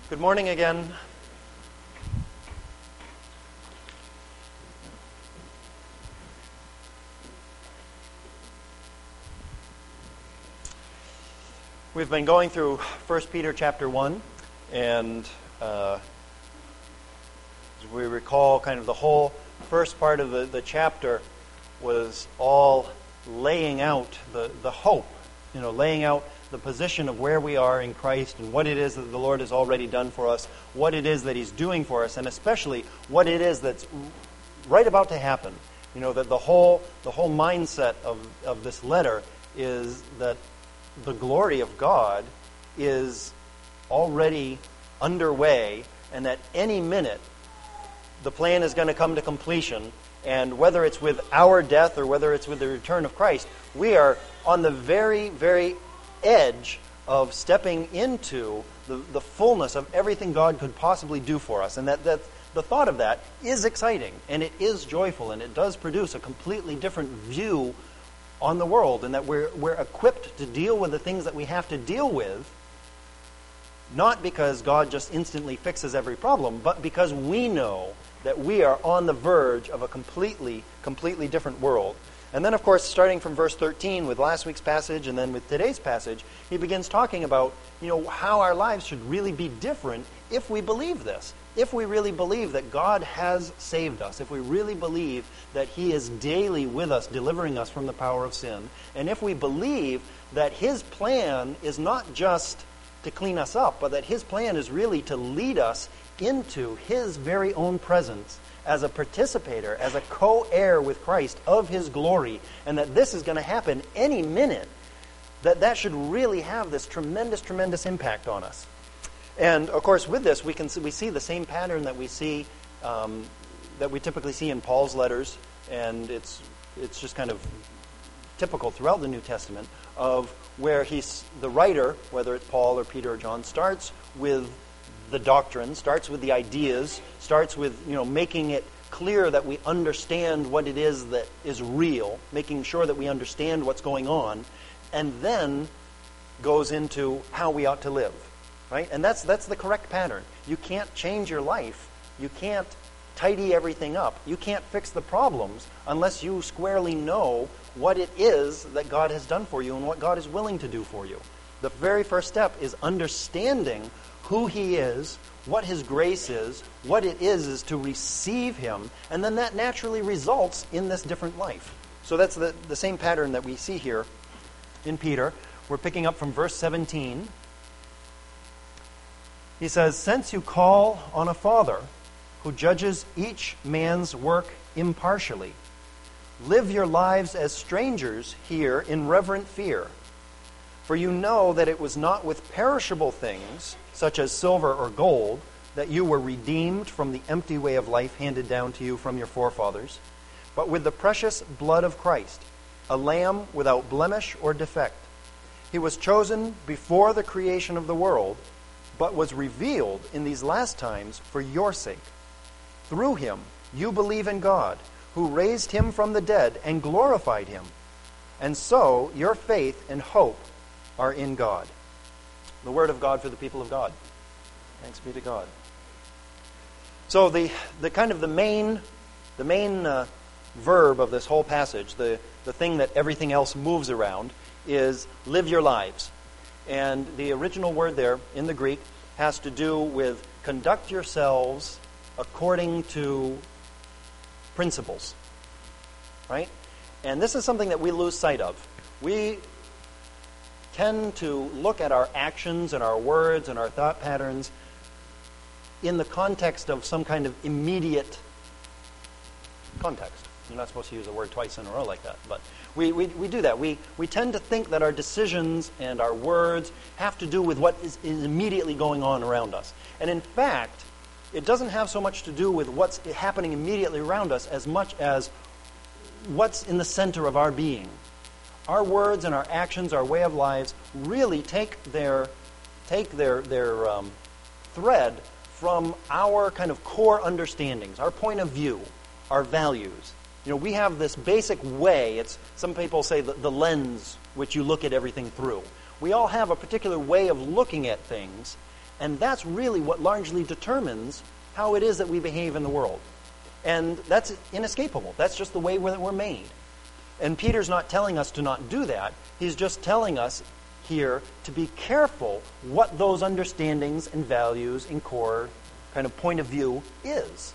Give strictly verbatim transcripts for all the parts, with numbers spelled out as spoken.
Good morning again. We've been going through First Peter chapter one, and uh, as we recall, kind of the whole first part of the, the chapter was all laying out the, the hope, you know, laying out the position of where we are in Christ and what it is that the Lord has already done for us, what it is that He's doing for us, and especially what it is that's right about to happen. You know, that the whole the whole mindset of, of this letter is that the glory of God is already underway, and that any minute the plan is going to come to completion, and whether it's with our death or whether it's with the return of Christ, we are on the very, very edge of stepping into the, the fullness of everything God could possibly do for us. And that, that the thought of that is exciting, and it is joyful, and it does produce a completely different view on the world, and that we're, we're equipped to deal with the things that we have to deal with, not because God just instantly fixes every problem, but because we know that we are on the verge of a completely, completely different world. And then, of course, starting from verse thirteen with last week's passage and then with today's passage, he begins talking about, you know, how our lives should really be different if we believe this. If we really believe that God has saved us, if we really believe that He is daily with us, delivering us from the power of sin, and if we believe that His plan is not just to clean us up, but that His plan is really to lead us into His very own presence as a participator, as a co-heir with Christ of His glory, and that this is going to happen any minute, that that should really have this tremendous, tremendous impact on us. And of course, with this, we can see, we see the same pattern that we see um, that we typically see in Paul's letters, and it's it's just kind of typical throughout the New Testament of where he's the writer, whether it's Paul or Peter or John, starts with the doctrine, starts with the ideas, starts with, you know, making it clear that we understand what it is that is real, making sure that we understand what's going on, and then goes into how we ought to live, right? And that's that's the correct pattern. You can't change your life. You can't tidy everything up. You can't fix the problems unless you squarely know what it is that God has done for you and what God is willing to do for you. The very first step is understanding who He is, what His grace is, what it is is to receive Him, and then that naturally results in this different life. So that's the, the same pattern that we see here in Peter. We're picking up from verse seventeen. He says, "Since you call on a Father who judges each man's work impartially, live your lives as strangers here in reverent fear. For you know that it was not with perishable things, such as silver or gold, that you were redeemed from the empty way of life handed down to you from your forefathers, but with the precious blood of Christ, a lamb without blemish or defect. He was chosen before the creation of the world, but was revealed in these last times for your sake. Through Him you believe in God, who raised Him from the dead and glorified Him. And so your faith and hope are in God." The word of God for the people of God. Thanks be to God. So the the kind of the main the main uh, verb of this whole passage, the the thing that everything else moves around, is live your lives. And the original word there in the Greek has to do with conduct yourselves according to principles, right? And this is something that we lose sight of. We tend to look at our actions and our words and our thought patterns in the context of some kind of immediate context. You're not supposed to use a word twice in a row like that, but we, we, we do that. We, we tend to think that our decisions and our words have to do with what is, is immediately going on around us. And in fact, it doesn't have so much to do with what's happening immediately around us as much as what's in the center of our being. Our words and our actions, our way of lives, really take their take their their um, thread from our kind of core understandings, our point of view, our values. You know, we have this basic way. It's some people say the, the lens which you look at everything through. We all have a particular way of looking at things, And that's really what largely determines how it is that we behave in the world. And that's inescapable. That's just the way that we're made. And Peter's not telling us to not do that. He's just telling us here to be careful what those understandings and values and core kind of point of view is.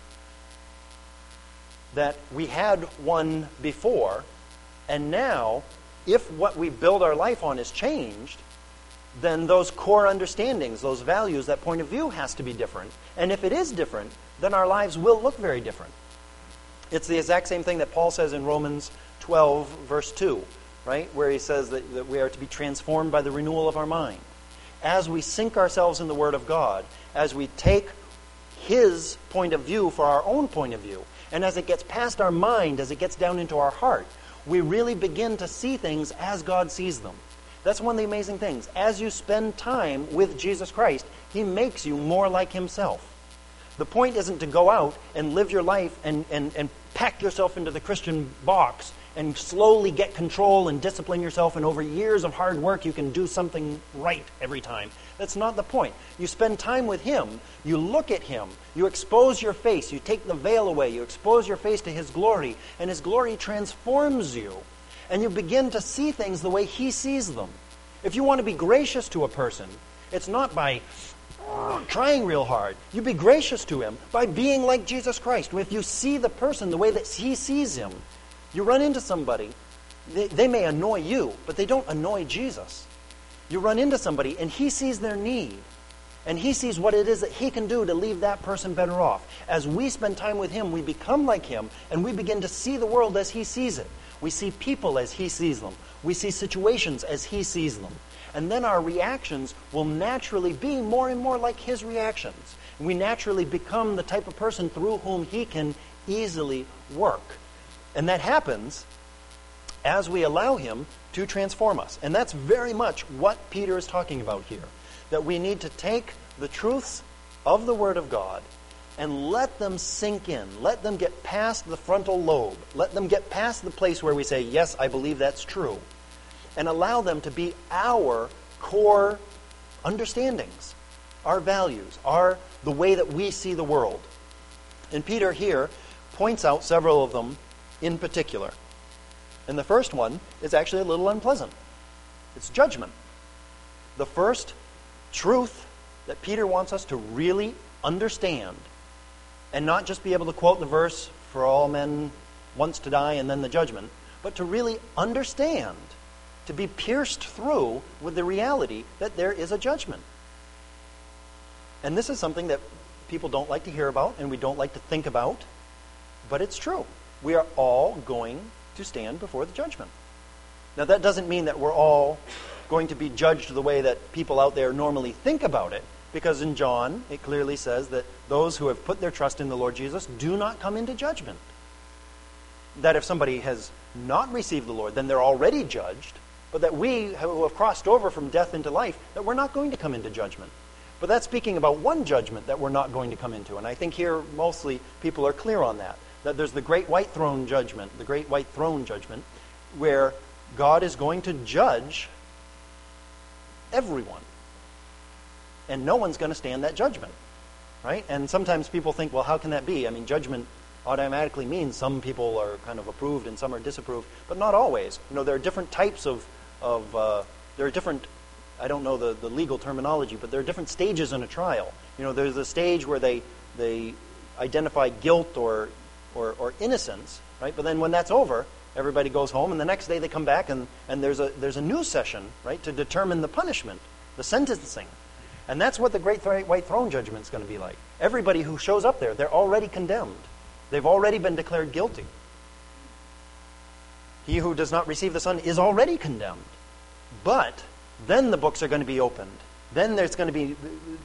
That we had one before, and now, if what we build our life on is changed, then those core understandings, those values, that point of view has to be different. And if it is different, then our lives will look very different. It's the exact same thing that Paul says in Romans twelve, verse two, right? Where he says that, that we are to be transformed by the renewal of our mind. As we sink ourselves in the Word of God, as we take His point of view for our own point of view, and as it gets past our mind, as it gets down into our heart, we really begin to see things as God sees them. That's one of the amazing things. As you spend time with Jesus Christ, He makes you more like Himself. The point isn't to go out and live your life and, and, and pack yourself into the Christian box and slowly get control and discipline yourself, and over years of hard work you can do something right every time. That's not the point. You spend time with Him, you look at Him, you expose your face, you take the veil away, you expose your face to His glory, and His glory transforms you. And you begin to see things the way He sees them. If you want to be gracious to a person, it's not by trying real hard. You be gracious to him by being like Jesus Christ. If you see the person the way that He sees him, you run into somebody, they, they may annoy you, but they don't annoy Jesus. You run into somebody and He sees their need. And He sees what it is that He can do to leave that person better off. As we spend time with Him, we become like Him, and we begin to see the world as He sees it. We see people as He sees them. We see situations as He sees them. And then our reactions will naturally be more and more like His reactions. And we naturally become the type of person through whom He can easily work. And that happens as we allow Him to transform us. And that's very much what Peter is talking about here. That we need to take the truths of the Word of God and let them sink in. Let them get past the frontal lobe. Let them get past the place where we say, yes, I believe that's true. And allow them to be our core understandings, our values, our the way that we see the world. And Peter here points out several of them in particular. And the first one is actually a little unpleasant. It's judgment. The first truth that Peter wants us to really understand, and not just be able to quote the verse, for all men once to die and then the judgment, but to really understand, to be pierced through with the reality that there is a judgment. And this is something that people don't like to hear about and we don't like to think about, but it's true. We are all going to stand before the judgment. Now that doesn't mean that we're all going to be judged the way that people out there normally think about it, because in John it clearly says that those who have put their trust in the Lord Jesus do not come into judgment. That if somebody has not received the Lord, then they're already judged, but that we who have crossed over from death into life, that we're not going to come into judgment. But that's speaking about one judgment that we're not going to come into. And I think here mostly people are clear on that. That there's the great white throne judgment, the great white throne judgment, where God is going to judge everyone. And no one's going to stand that judgment. Right? And sometimes people think, well, how can that be? I mean, judgment automatically means some people are kind of approved and some are disapproved, but not always. You know, there are different types of, of uh, there are different, I don't know the, the legal terminology, but there are different stages in a trial. You know, there's a stage where they they identify guilt or, or, or innocence, right? But then when that's over, everybody goes home, and the next day they come back, and, and there's a there's a new session, right, to determine the punishment, the sentencing. And that's what the great th- white throne judgment is going to be like. Everybody who shows up there, they're already condemned. They've already been declared guilty. He who does not receive the Son is already condemned. But then the books are going to be opened. Then there's going to be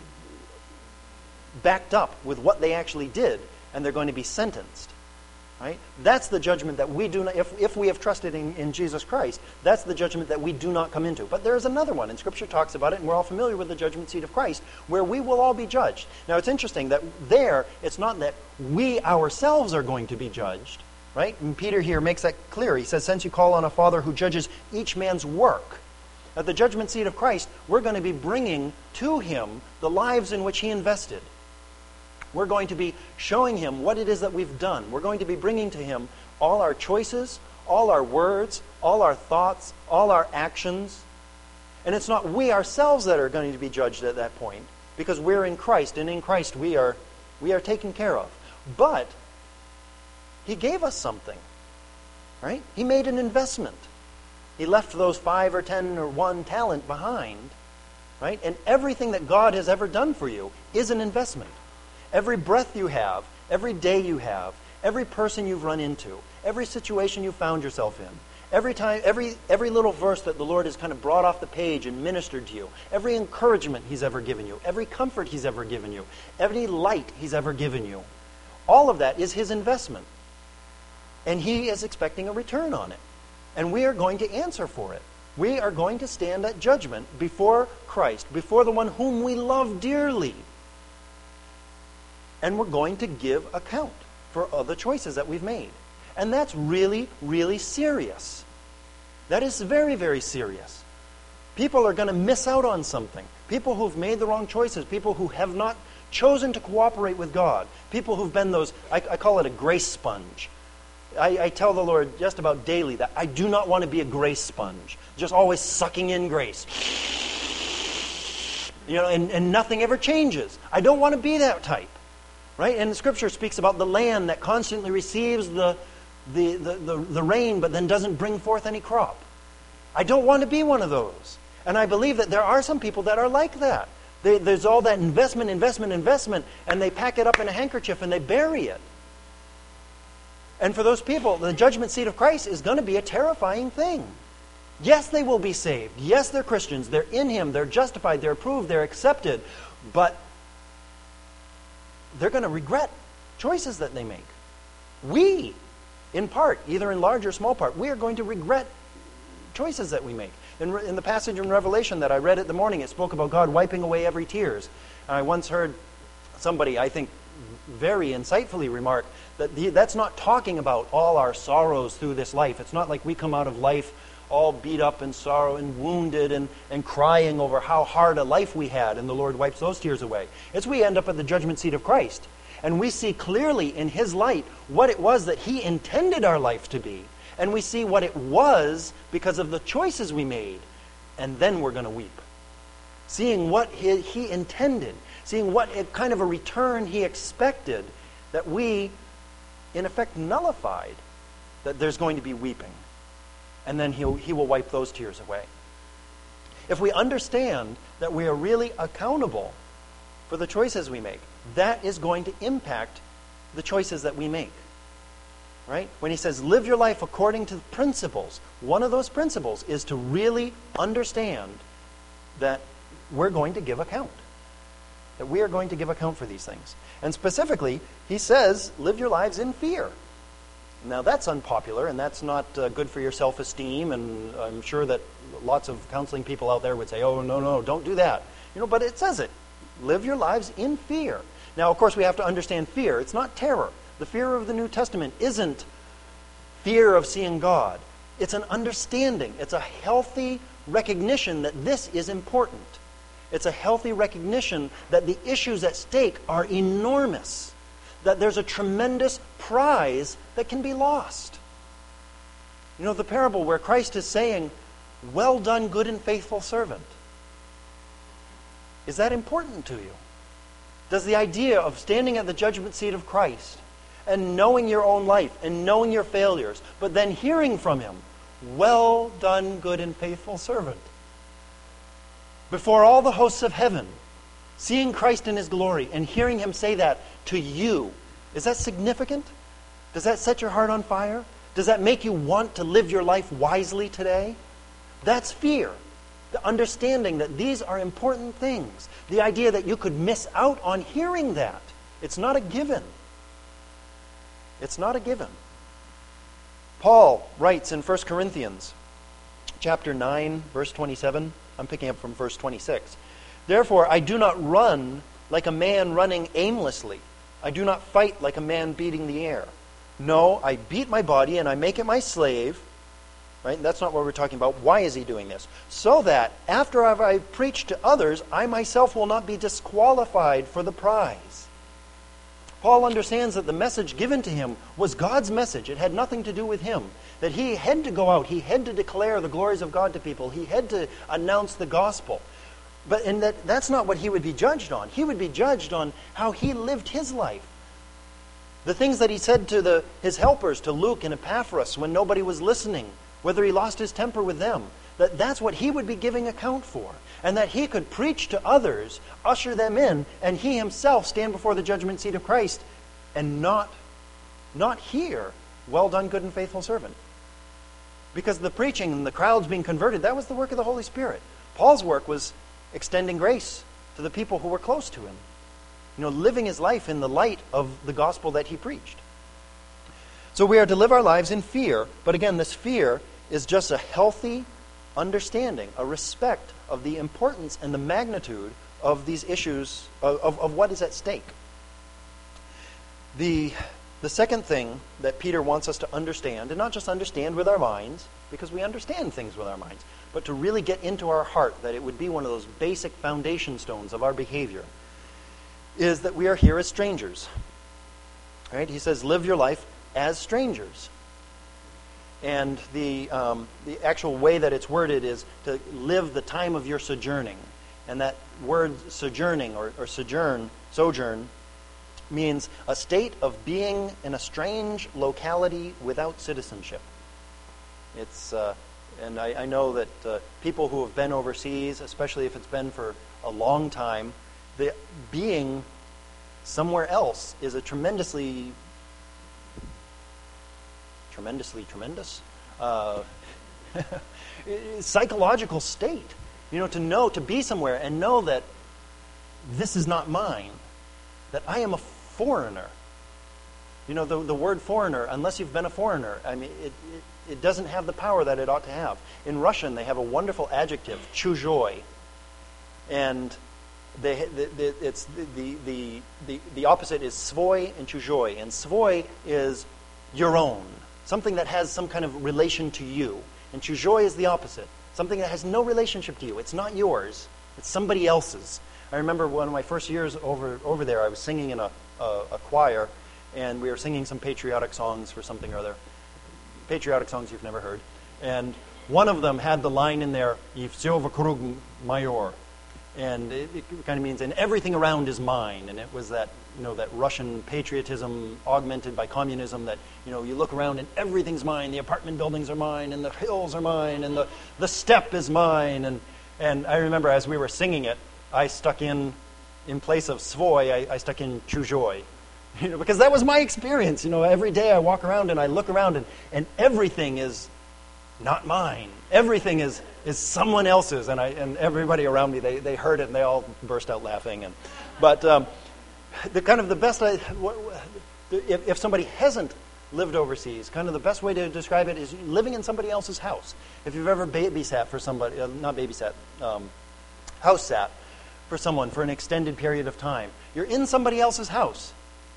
backed up with what they actually did, and they're going to be sentenced. Right? That's the judgment that we do not, if, if we have trusted in, in Jesus Christ, that's the judgment that we do not come into. But there is another one, and Scripture talks about it, and we're all familiar with the judgment seat of Christ, where we will all be judged. Now it's interesting that there, it's not that we ourselves are going to be judged, right? And Peter here makes that clear. He says, since you call on a Father who judges each man's work At the judgment seat of Christ, we're going to be bringing to him the lives in which he invested. We're going to be showing him what it is that we've done. We're going to be bringing to him all our choices, all our words, all our thoughts, all our actions. And it's not we ourselves that are going to be judged at that point, because we're in Christ, and in Christ we are we are taken care of. But he gave us something, right? He made an investment. He left those five or ten or one talent behind, right? And everything that God has ever done for you is an investment. Every breath you have, every day you have, every person you've run into, every situation you found yourself in, every time, every every little verse that the Lord has kind of brought off the page and ministered to you, every encouragement he's ever given you, every comfort he's ever given you, every light he's ever given you, all of that is his investment. And he is expecting a return on it. And we are going to answer for it. We are going to stand at judgment before Christ, before the one whom we love dearly. And we're going to give account for other choices that we've made. And that's really, really serious. That is very, very serious. People are going to miss out on something. People who've made the wrong choices, people who have not chosen to cooperate with God, people who've been those, I, I call it a grace sponge. I, I tell the Lord just about daily that I do not want to be a grace sponge, just always sucking in grace. You know, and, and nothing ever changes. I don't want to be that type. Right? And the Scripture speaks about the land that constantly receives the, the, the, the, the rain but then doesn't bring forth any crop. I don't want to be one of those. And I believe that there are some people that are like that. They, there's all that investment, investment, investment, and they pack it up in a handkerchief and they bury it. And for those people, the judgment seat of Christ is going to be a terrifying thing. Yes, they will be saved. Yes, they're Christians. They're in him. They're justified. They're approved. They're accepted. But they're going to regret choices that they make. We, in part, either in large or small part, we are going to regret choices that we make. In, in the passage in Revelation that I read at the morning, it spoke about God wiping away every tears. I once heard somebody, I think, very insightfully remark that the, that's not talking about all our sorrows through this life. It's not like we come out of life all beat up in sorrow and wounded and, and crying over how hard a life we had, and the Lord wipes those tears away. It's we end up at the judgment seat of Christ, and we see clearly in his light what it was that he intended our life to be, and we see what it was because of the choices we made, and then we're going to weep. Seeing what he, he intended, seeing what kind of a return he expected, that we, in effect, nullified, that there's going to be weeping. And then he'll, he will wipe those tears away. If we understand that we are really accountable for the choices we make, that is going to impact the choices that we make. Right? When he says, live your life according to the principles, one of those principles is to really understand that we're going to give account. That we are going to give account for these things. And specifically, he says, live your lives in fear. Now that's unpopular, and that's not uh, good for your self-esteem, and I'm sure that lots of counseling people out there would say, oh, no, no, don't do that. You know, but it says it. Live your lives in fear. Now, of course, we have to understand fear. It's not terror. The fear of the New Testament isn't fear of seeing God. It's an understanding. It's a healthy recognition that this is important. It's a healthy recognition that the issues at stake are enormous, that there's a tremendous prize that can be lost. You know, the parable where Christ is saying, well done, good and faithful servant. Is that important to you? Does the idea of standing at the judgment seat of Christ and knowing your own life and knowing your failures, but then hearing from him, well done, good and faithful servant, before all the hosts of heaven, seeing Christ in his glory and hearing him say that to you, is that significant? Does that set your heart on fire? Does that make you want to live your life wisely today? That's fear. The understanding that these are important things. The idea that you could miss out on hearing that. It's not a given. It's not a given. Paul writes in First Corinthians chapter nine, verse twenty-seven. I'm picking up from verse twenty-six. Therefore, I do not run like a man running aimlessly. I do not fight like a man beating the air. No, I beat my body and I make it my slave, Right? That's not what we're talking about. Why is he doing this? So that after I preach to others, I myself will not be disqualified for the prize. Paul understands that the message given to him was God's message. It had nothing to do with him. That he had to go out. He had to declare the glories of God to people. He had to announce the gospel. But and that, that's not what he would be judged on. He would be judged on how he lived his life. The things that he said to the, his helpers, to Luke and Epaphras, when nobody was listening, whether he lost his temper with them, that that's what he would be giving account for. And that he could preach to others, usher them in, and he himself stand before the judgment seat of Christ and not, not hear, well done, good and faithful servant. Because the preaching and the crowds being converted, that was the work of the Holy Spirit. Paul's work was extending grace to the people who were close to him. You know, living his life in the light of the gospel that he preached. So we are to live our lives in fear, but again, this fear is just a healthy understanding, a respect of the importance and the magnitude of these issues, of, of, of what is at stake. The, the second thing that Peter wants us to understand, and not just understand with our minds, because we understand things with our minds, but to really get into our heart, that it would be one of those basic foundation stones of our behavior, is that we are here as strangers. Right? He says, live your life as strangers. And the um, the actual way that it's worded is to live the time of your sojourning. And that word sojourning or, or sojourn, sojourn, means a state of being in a strange locality without citizenship. It's uh, and I, I know that uh, people who have been overseas, especially if it's been for a long time, the being somewhere else is a tremendously tremendously tremendous uh, psychological state. You know, to know, to be somewhere and know that this is not mine, that I am a foreigner. You know, the, the word foreigner, unless you've been a foreigner, I mean, it, it, it doesn't have the power that it ought to have. In Russian, they have a wonderful adjective, chuzhoy. And they, the, the, it's the, the, the, the opposite is svoy and chuzhoy. And svoy is your own. Something that has some kind of relation to you. And chuzhoy is the opposite. Something that has no relationship to you. It's not yours. It's somebody else's. I remember one of my first years over over there, I was singing in a, a, a choir, and we were singing some patriotic songs for something or other. Patriotic songs you've never heard. And one of them had the line in there, "И всё вокруг моё." And it, it kind of means, and everything around is mine. And it was that, you know, that Russian patriotism augmented by communism that, you know, you look around and everything's mine. The apartment buildings are mine, and the hills are mine, and the, the steppe is mine. And, and I remember as we were singing it, I stuck in, in place of svoy, I, I stuck in chuzhoy. You know, because that was my experience. You know, every day I walk around and I look around and, and everything is not mine. Everything is, is someone else's. And I and everybody around me, they, they heard it and they all burst out laughing. And but um, the kind of the best I, if, if somebody hasn't lived overseas, kind of the best way to describe it is living in somebody else's house. If you've ever babysat for somebody, uh, not babysat, um, house sat for someone for an extended period of time, you're in somebody else's house.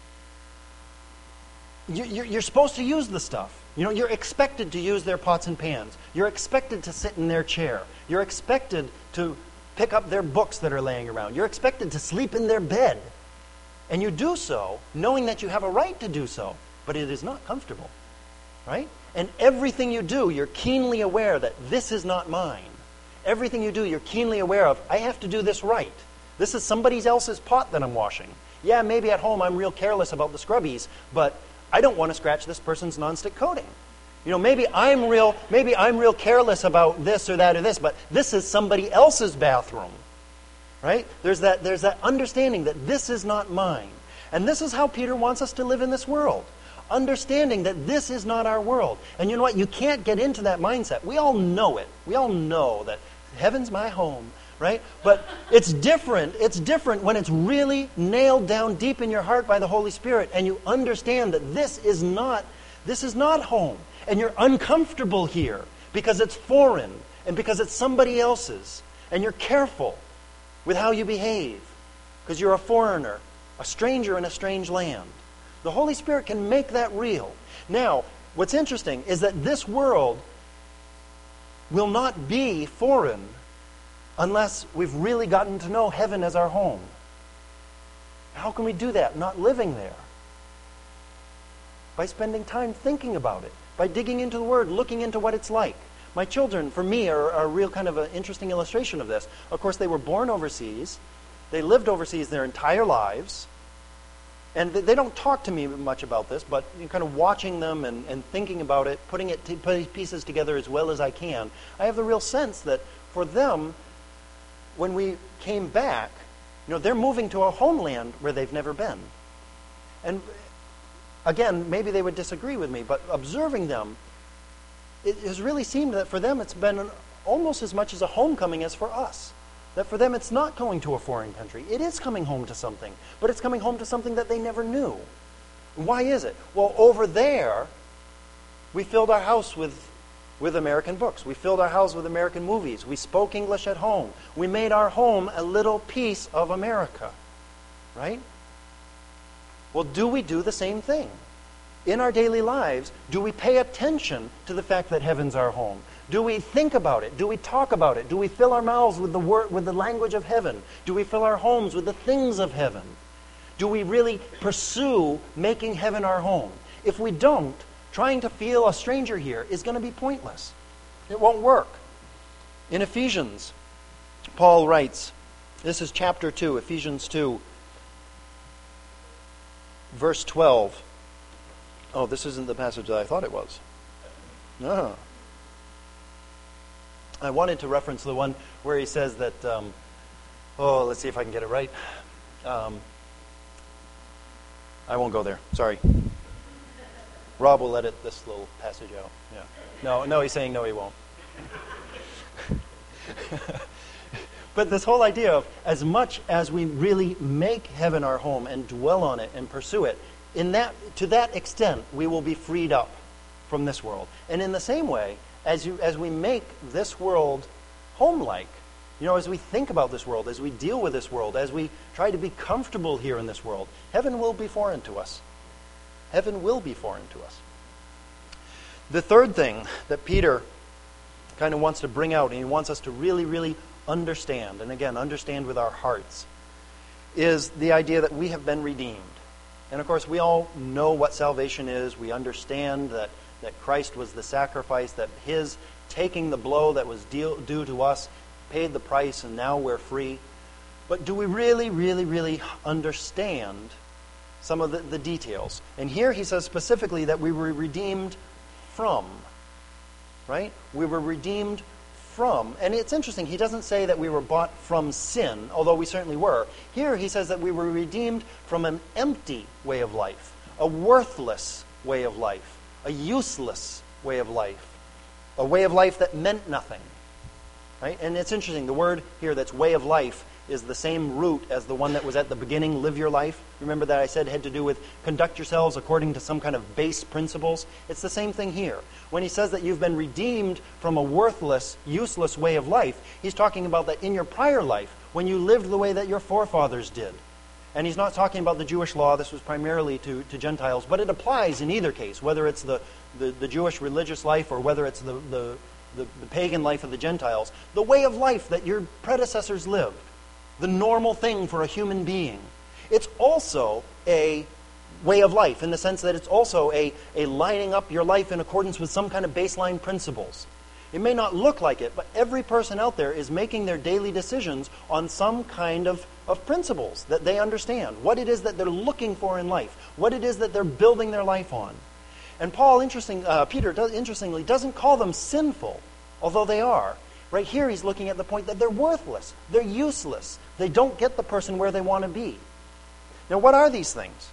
You, you're, you're supposed to use the stuff. You know, you're expected to use their pots and pans. You're expected to sit in their chair. You're expected to pick up their books that are laying around. You're expected to sleep in their bed. And you do so knowing that you have a right to do so, but it is not comfortable, right? And everything you do, you're keenly aware that this is not mine. Everything you do, you're keenly aware of, I have to do this right. This is somebody else's pot that I'm washing. Yeah, maybe at home I'm real careless about the scrubbies, but I don't want to scratch this person's nonstick coating. You know, maybe I'm real, maybe I'm real careless about this or that or this, but this is somebody else's bathroom, right? There's that, there's that understanding that this is not mine. And this is how Peter wants us to live in this world. Understanding that this is not our world. And you know what? You can't get into that mindset. We all know it. We all know that heaven's my home, right? But it's different. It's different when it's really nailed down deep in your heart by the Holy Spirit and you understand that this is not, this is not home. And you're uncomfortable here because it's foreign and because it's somebody else's. And you're careful with how you behave because you're a foreigner, a stranger in a strange land. The Holy Spirit can make that real. Now, what's interesting is that this world will not be foreign unless we've really gotten to know heaven as our home. How can we do that not living there? By spending time thinking about it, by digging into the Word, looking into what it's like. My children, for me, are, are a real kind of an interesting illustration of this. Of course, they were born overseas. They lived overseas their entire lives. And they don't talk to me much about this, but you know, kind of watching them and, and thinking about it, putting it t- putting pieces together as well as I can, I have the real sense that for them, when we came back, you know, they're moving to a homeland where they've never been. And again, maybe they would disagree with me, but observing them, it has really seemed that for them it's been an, almost as much as a homecoming as for us. That for them it's not going to a foreign country. It is coming home to something, but it's coming home to something that they never knew. Why is it? Well, over there, we filled our house with, with American books. We filled our house with American movies. We spoke English at home. We made our home a little piece of America. Right? Well, do we do the same thing? In our daily lives, do we pay attention to the fact that heaven's our home? Do we think about it? Do we talk about it? Do we fill our mouths with the word, with the language of heaven? Do we fill our homes with the things of heaven? Do we really pursue making heaven our home? If we don't, trying to feel a stranger here is going to be pointless. It won't work. In Ephesians, Paul writes, this is chapter two, Ephesians two, verse twelve. Oh, this isn't the passage that I thought it was. No. I wanted to reference the one where he says that, um, oh, let's see if I can get it right. Um, I won't go there. Sorry. Rob will edit this little passage out. Yeah. No, no, he's saying no, he won't. But this whole idea of as much as we really make heaven our home and dwell on it and pursue it, in that to that extent we will be freed up from this world. And in the same way, as you as we make this world home-like, you know, as we think about this world, as we deal with this world, as we try to be comfortable here in this world, heaven will be foreign to us. Heaven will be foreign to us. The third thing that Peter kind of wants to bring out, and he wants us to really, really understand, and again, understand with our hearts, is the idea that we have been redeemed. And of course, we all know what salvation is. We understand that, that Christ was the sacrifice, that his taking the blow that was due, due to us paid the price, and now we're free. But do we really, really, really understand some of the, the details? And here he says specifically that we were redeemed from. Right? We were redeemed from. And it's interesting, he doesn't say that we were bought from sin, although we certainly were. Here he says that we were redeemed from an empty way of life, a worthless way of life, a useless way of life, a way of life that meant nothing. Right? And it's interesting, the word here that's way of life is the same root as the one that was at the beginning, live your life. Remember that I said had to do with conduct yourselves according to some kind of base principles? It's the same thing here. When he says that you've been redeemed from a worthless, useless way of life, he's talking about that in your prior life, when you lived the way that your forefathers did. And he's not talking about the Jewish law. This was primarily to, to Gentiles, but it applies in either case, whether it's the, the, the Jewish religious life or whether it's the, the, the, the pagan life of the Gentiles. The way of life that your predecessors lived, the normal thing for a human being. It's also a way of life in the sense that it's also a, a lining up your life in accordance with some kind of baseline principles. It may not look like it, but every person out there is making their daily decisions on some kind of, of principles that they understand, what it is that they're looking for in life, what it is that they're building their life on. And Paul, interesting, uh, Peter, does, interestingly, doesn't call them sinful, although they are. Right here he's looking at the point that they're worthless, they're useless, they don't get the person where they want to be. Now, what are these things?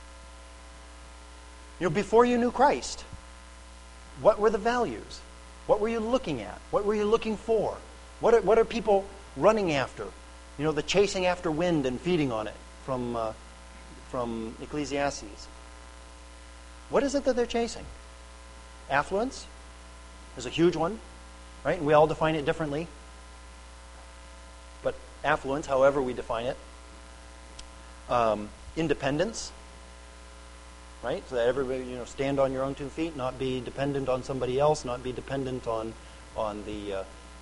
You know, before you knew Christ, what were the values? What were you looking at? What were you looking for? What are, what are people running after? You know, the chasing after wind and feeding on it from, uh, from Ecclesiastes. What is it that they're chasing? Affluence is a huge one, right? And we all define it differently. But affluence, however we define it. Um, independence, right? So that everybody, you know, stand on your own two feet, not be dependent on somebody else, not be dependent on on the uh,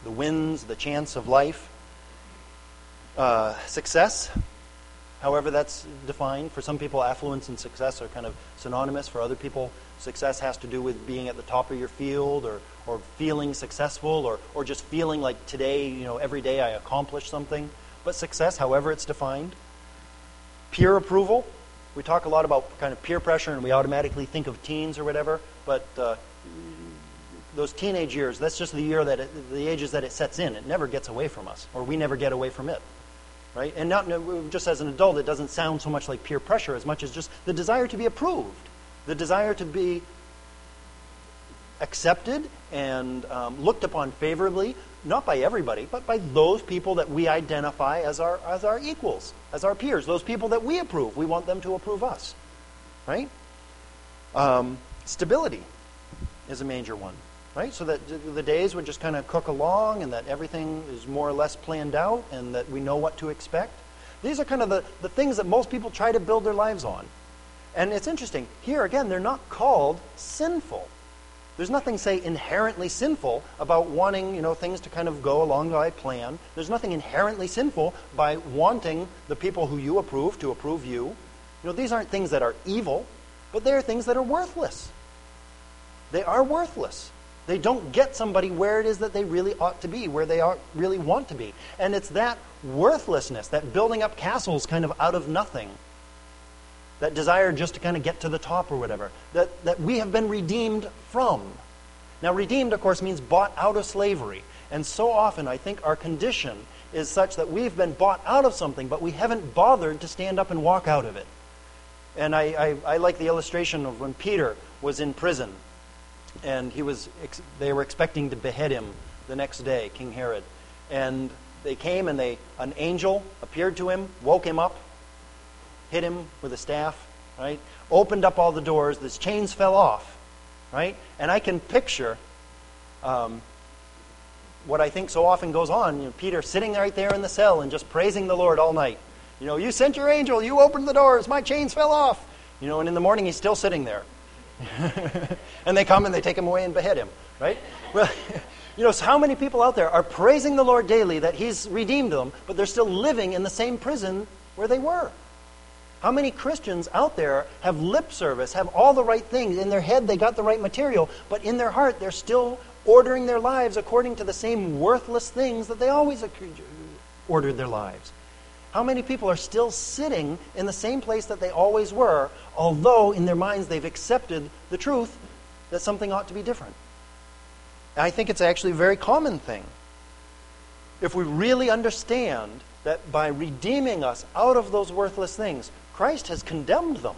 the winds, the chance of life. Uh, success, however that's defined. For some people, affluence and success are kind of synonymous. For other people, success has to do with being at the top of your field, or, or feeling successful, or, or just feeling like today, you know, every day I accomplished something. But success, however it's defined. Peer approval. We talk a lot about kind of peer pressure, and we automatically think of teens or whatever, but uh, those teenage years, that's just the year that it, the ages that it sets in. It never gets away from us, or we never get away from it. Right? And not just as an adult, it doesn't sound so much like peer pressure as much as just the desire to be approved, the desire to be accepted and um, looked upon favorably, not by everybody, but by those people that we identify as our as our equals, as our peers, those people that we approve. We want them to approve us. Right? Um, stability is a major one. Right? So that the days would just kind of cook along, and that everything is more or less planned out, and that we know what to expect. These are kind of the, the things that most people try to build their lives on. And it's interesting. Here, again, they're not called sinful. There's nothing, say, inherently sinful about wanting, you know, things to kind of go along by plan. There's nothing inherently sinful by wanting the people who you approve to approve you. You know, these aren't things that are evil, but they're things that are worthless. They are worthless. They don't get somebody where it is that they really ought to be, where they are, really want to be. And it's that worthlessness, that building up castles kind of out of nothing, that desire just to kind of get to the top or whatever, that, that we have been redeemed from. Now, redeemed, of course, means bought out of slavery. And so often, I think our condition is such that we've been bought out of something, but we haven't bothered to stand up and walk out of it. And I, I, I like the illustration of when Peter was in prison. And he was, they were expecting to behead him the next day, King Herod. And they came and they, an angel appeared to him, woke him up, hit him with a staff, right? Opened up all the doors, his chains fell off, right? And I can picture um, what I think so often goes on. You know, Peter sitting right there in the cell and just praising the Lord all night. You know, you sent your angel, you opened the doors, my chains fell off. You know, and in the morning he's still sitting there. And they come and they take him away and behead him, right? Well, you know, so how many people out there are praising the Lord daily that he's redeemed them, but they're still living in the same prison where they were? How many Christians out there have lip service, have all the right things? In their head, they got the right material, but in their heart, they're still ordering their lives according to the same worthless things that they always ordered their lives. How many people are still sitting in the same place that they always were, although in their minds they've accepted the truth that something ought to be different? And I think it's actually a very common thing. If we really understand that by redeeming us out of those worthless things, Christ has condemned them.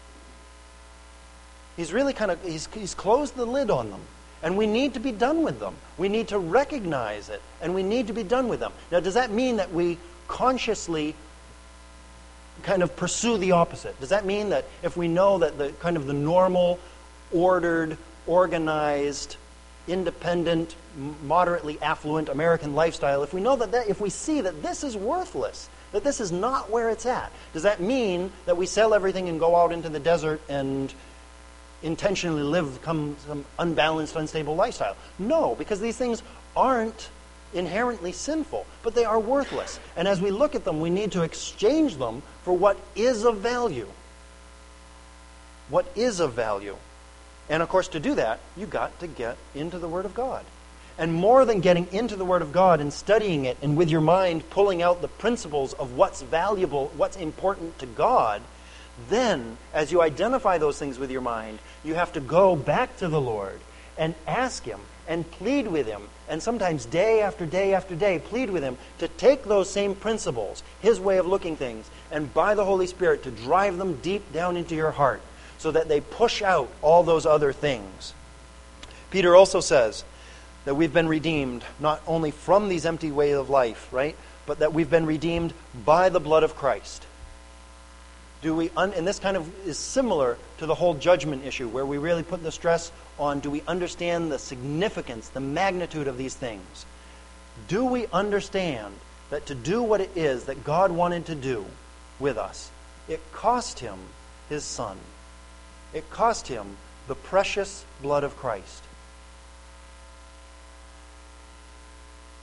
He's really kind of, he's, he's closed the lid on them. And we need to be done with them. We need to recognize it, and we need to be done with them. Now, does that mean that we consciously kind of pursue the opposite? Does that mean that if we know that the kind of the normal, ordered, organized, independent, moderately affluent American lifestyle, if we know that, that if we see that this is worthless, that this is not where it's at, does that mean that we sell everything and go out into the desert and intentionally live some, some unbalanced, unstable lifestyle? No, because these things aren't inherently sinful, but they are worthless. And as we look at them, we need to exchange them for what is of value. What is of value. And of course, to do that, you've got to get into the Word of God. And more than getting into the Word of God and studying it and with your mind pulling out the principles of what's valuable, what's important to God, then as you identify those things with your mind, you have to go back to the Lord and ask Him and plead with Him, and sometimes day after day after day plead with Him to take those same principles, His way of looking things, and by the Holy Spirit to drive them deep down into your heart so that they push out all those other things. Peter also says that we've been redeemed not only from these empty ways of life, right, but that we've been redeemed by the blood of Christ. Do we, un- and this kind of is similar to the whole judgment issue, where we really put the stress on, do we understand the significance, the magnitude of these things? Do we understand that to do what it is that God wanted to do with us, it cost Him His Son. It cost Him the precious blood of Christ.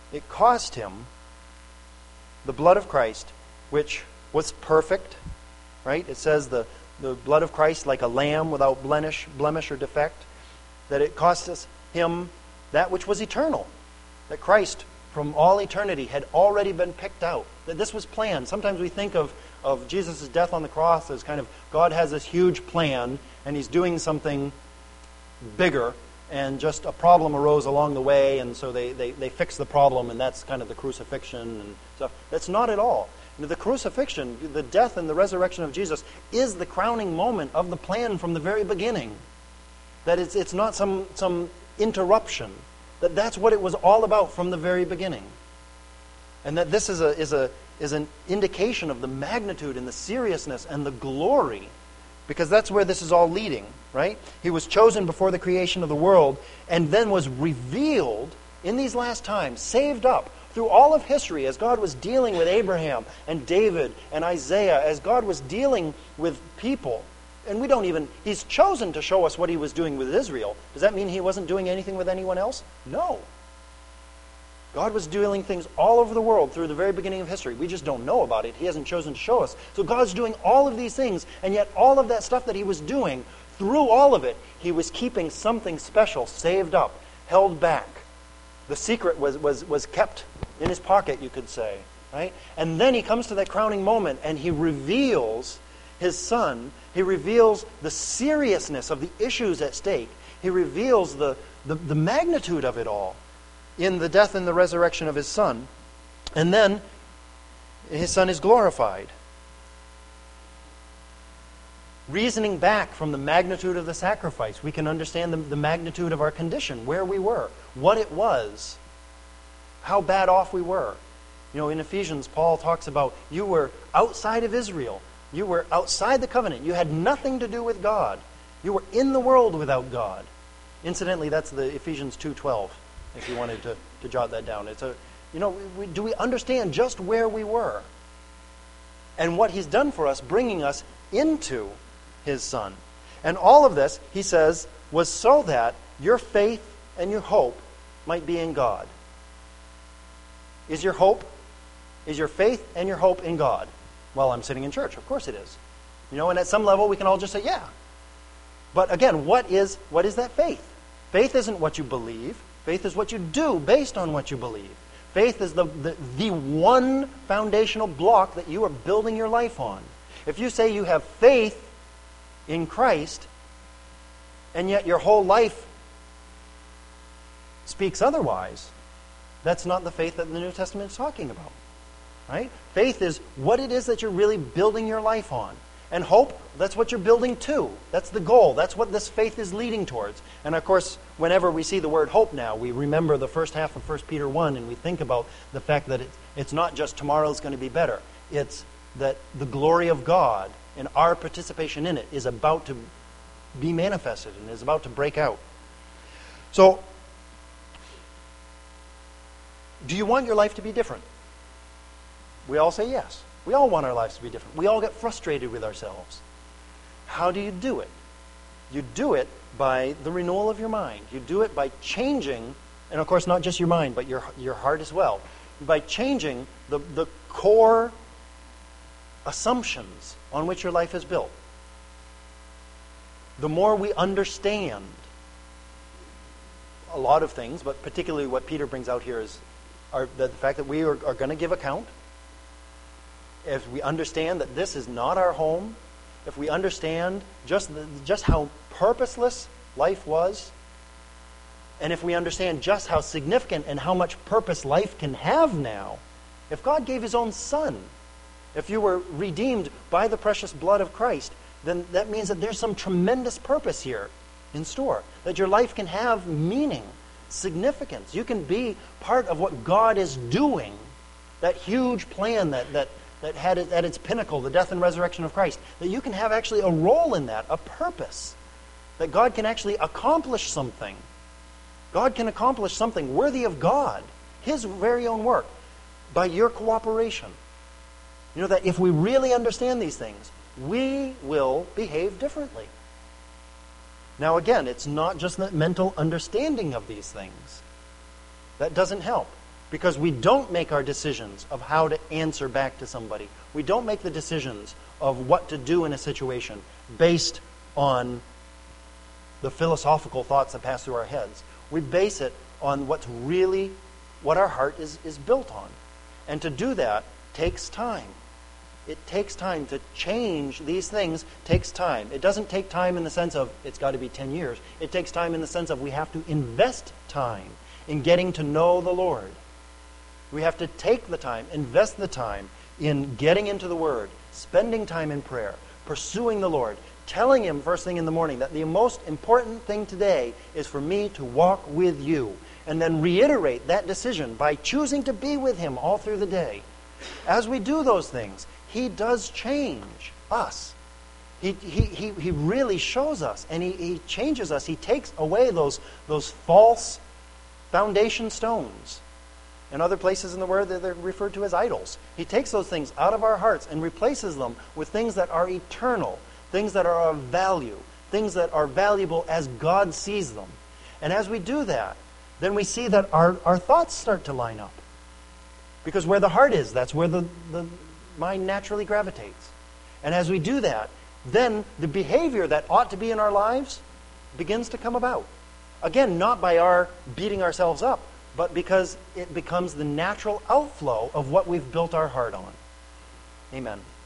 it cost him the blood of Christ, which was perfect, right? It says the, the blood of Christ like a lamb without blemish, blemish or defect, that it cost us him that which was eternal, that Christ from all eternity had already been picked out, that this was planned. Sometimes we think of, of Jesus' death on the cross as kind of God has this huge plan and he's doing something bigger, and just a problem arose along the way, and so they, they, they fixed the problem, and that's kind of the crucifixion and stuff. That's not at all. The crucifixion, the death and the resurrection of Jesus is the crowning moment of the plan from the very beginning. That it's, it's not some, some interruption. That that's what it was all about from the very beginning. And that this is a is a is an indication of the magnitude and the seriousness and the glory, because that's where this is all leading, right? He was chosen before the creation of the world and then was revealed in these last times, saved up through all of history as God was dealing with Abraham and David and Isaiah, as God was dealing with people. And we don't even, he's chosen to show us what he was doing with Israel. Does that mean he wasn't doing anything with anyone else? No. God was doing things all over the world through the very beginning of history. We just don't know about it. He hasn't chosen to show us. So God's doing all of these things, and yet all of that stuff that he was doing, through all of it, he was keeping something special saved up, held back. The secret was, was, was kept in his pocket, you could say, right? And then he comes to that crowning moment, and he reveals his Son. He reveals the seriousness of the issues at stake. He reveals the, the, the magnitude of it all in the death and the resurrection of his Son. And then his Son is glorified. Reasoning back from the magnitude of the sacrifice, we can understand the, the magnitude of our condition, where we were, what it was, how bad off we were. You know, in Ephesians, Paul talks about you were outside of Israel. You were outside the covenant. You had nothing to do with God. You were in the world without God. Incidentally, that's the Ephesians two twelve, if you wanted to, to jot that down. It's a, you know, we, do we understand just where we were? And what he's done for us, bringing us into his Son. And all of this, he says, was so that your faith and your hope might be in God. Is your hope, is your faith and your hope in God? Well, I'm sitting in church. Of course it is. You know, and at some level we can all just say, yeah. But again, what is what is that faith? Faith isn't what you believe. Faith is what you do based on what you believe. Faith is the, the, the one foundational block that you are building your life on. If you say you have faith in Christ, and yet your whole life speaks otherwise, that's not the faith that the New Testament is talking about. Right? Faith is what it is that you're really building your life on. And hope, that's what you're building to. That's the goal. That's what this faith is leading towards. And of course, whenever we see the word hope now, we remember the first half of First Peter one, and we think about the fact that it's, it's not just tomorrow's going to be better. It's that the glory of God and our participation in it is about to be manifested and is about to break out. So, do you want your life to be different? We all say yes. We all want our lives to be different. We all get frustrated with ourselves. How do you do it? You do it by the renewal of your mind. You do it by changing, and of course not just your mind, but your your heart as well, by changing the, the core assumptions on which your life is built. The more we understand a lot of things, but particularly what Peter brings out here is our, the fact that we are, are going to give account. If we understand that this is not our home, if we understand just the, just how purposeless life was, and if we understand just how significant and how much purpose life can have now, if God gave his own Son, if you were redeemed by the precious blood of Christ, then that means that there's some tremendous purpose here in store, that your life can have meaning, significance. You can be part of what God is doing, that huge plan that that that had at its pinnacle the death and resurrection of Christ, that you can have actually a role in that, a purpose, that God can actually accomplish something. God can accomplish something worthy of God, his very own work, by your cooperation. You know, that if we really understand these things, we will behave differently. Now again, it's not just the mental understanding of these things. That doesn't help. Because we don't make our decisions of how to answer back to somebody. We don't make the decisions of what to do in a situation based on the philosophical thoughts that pass through our heads. We base it on what's really, what our heart is, is built on. And to do that takes time. It takes time to change these things, takes time. It doesn't take time in the sense of it's got to be ten years. It takes time in the sense of we have to invest time in getting to know the Lord. We have to take the time, invest the time in getting into the Word, spending time in prayer, pursuing the Lord, telling Him first thing in the morning that the most important thing today is for me to walk with you, and then reiterate that decision by choosing to be with Him all through the day. As we do those things, He does change us. He, he, he, he really shows us, and he, he changes us. He takes away those, those false foundation stones. In other places in the Word, they're referred to as idols. He takes those things out of our hearts and replaces them with things that are eternal, things that are of value, things that are valuable as God sees them. And as we do that, then we see that our, our thoughts start to line up. Because where the heart is, that's where the, the mind naturally gravitates. And as we do that, then the behavior that ought to be in our lives begins to come about. Again, not by our beating ourselves up, but because it becomes the natural outflow of what we've built our heart on. Amen.